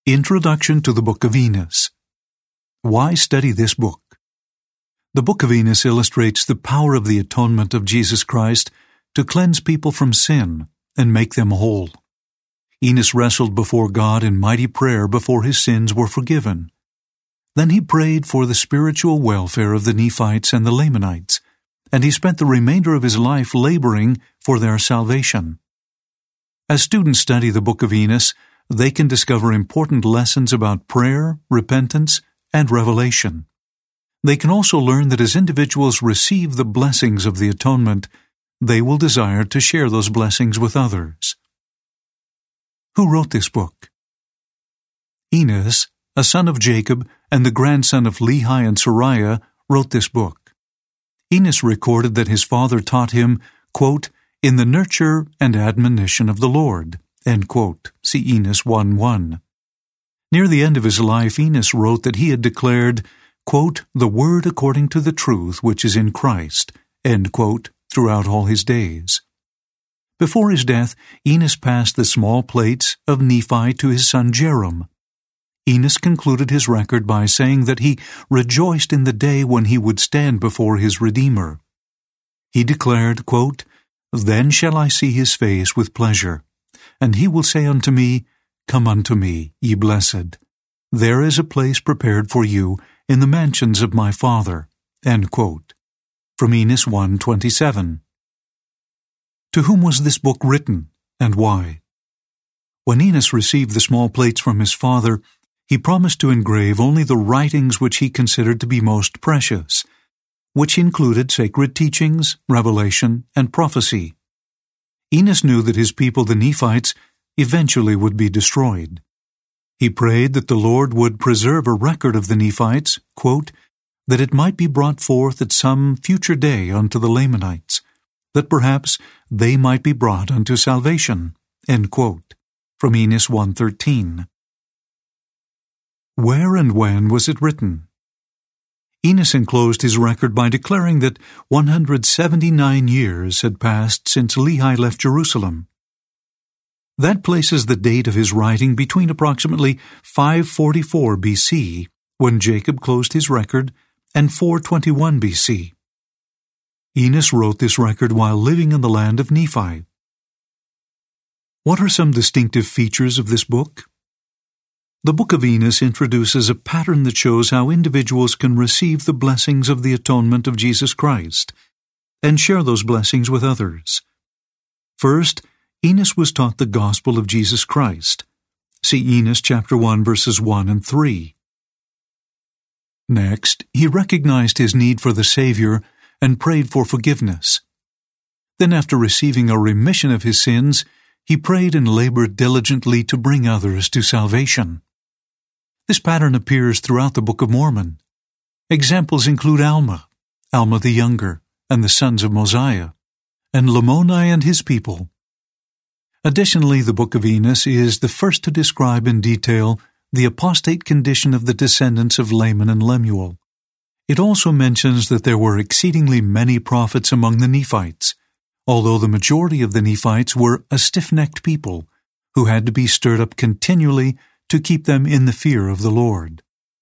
Introduction to the Book of Enos. Why study this book? The Book of Enos illustrates the power of the atonement of Jesus Christ to cleanse people from sin and make them whole. Enos wrestled before God in mighty prayer before his sins were forgiven. Then he prayed for the spiritual welfare of the Nephites and the Lamanites, and he spent the remainder of his life laboring for their salvation. As students study the Book of Enos, they can discover important lessons about prayer, repentance, and revelation. They can also learn that as individuals receive the blessings of the atonement, they will desire to share those blessings with others. Who wrote this book? Enos, a son of Jacob and the grandson of Lehi and Sariah, wrote this book. Enos recorded that his father taught him, quote, "in the nurture and admonition of the Lord," end quote. See Enos 1:1. Near the end of his life, Enos wrote that he had declared, quote, "the word according to the truth which is in Christ," end quote, throughout all his days. Before his death, Enos passed the small plates of Nephi to his son Jarom. Enos concluded his record by saying that he rejoiced in the day when he would stand before his Redeemer. He declared, quote, "then shall I see his face with pleasure, and he will say unto me, Come unto me, ye blessed. There is a place prepared for you in the mansions of my Father," end quote. From Enos 1:27. To whom was this book written, and why? When Enos received the small plates from his father, he promised to engrave only the writings which he considered to be most precious, which included sacred teachings, revelation, and prophecy. Enos knew that his people, the Nephites, eventually would be destroyed. He prayed that the Lord would preserve a record of the Nephites, quote, "that it might be brought forth at some future day unto the Lamanites, that perhaps they might be brought unto salvation," end quote. From Enos 1:13. Where and when was it written? Enos enclosed his record by declaring that 179 years had passed since Lehi left Jerusalem. That places the date of his writing between approximately 544 BC, when Jacob closed his record, and 421 BC. Enos wrote this record while living in the land of Nephi. What are some distinctive features of this book? The Book of Enos introduces a pattern that shows how individuals can receive the blessings of the atonement of Jesus Christ and share those blessings with others. First, Enos was taught the gospel of Jesus Christ. See Enos chapter 1 verses 1 and 3. Next, he recognized his need for the Savior and prayed for forgiveness. Then, after receiving a remission of his sins, he prayed and labored diligently to bring others to salvation. This pattern appears throughout the Book of Mormon. Examples include Alma the Younger, and the sons of Mosiah, and Lamoni and his people. Additionally, the Book of Enos is the first to describe in detail the apostate condition of the descendants of Laman and Lemuel. It also mentions that there were exceedingly many prophets among the Nephites, although the majority of the Nephites were a stiff-necked people who had to be stirred up continually to keep them in the fear of the Lord.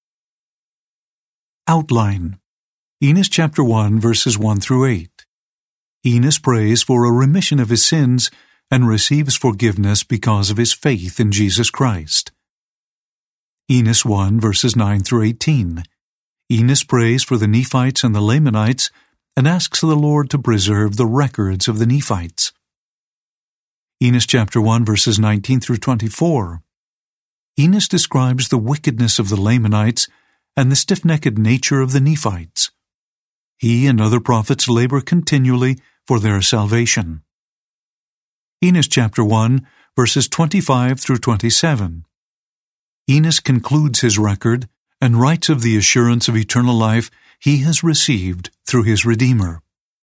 Outline. Enos chapter 1 verses 1 through 8. Enos prays for a remission of his sins and receives forgiveness because of his faith in Jesus Christ. Enos 1 verses 9 through 18. Enos prays for the Nephites and the Lamanites and asks the Lord to preserve the records of the Nephites. Enos chapter 1 verses 19 through 24. Enos describes the wickedness of the Lamanites and the stiff-necked nature of the Nephites. He and other prophets labor continually for their salvation. Enos chapter 1 verses 25 through 27. Enos concludes his record and writes of the assurance of eternal life he has received through his Redeemer.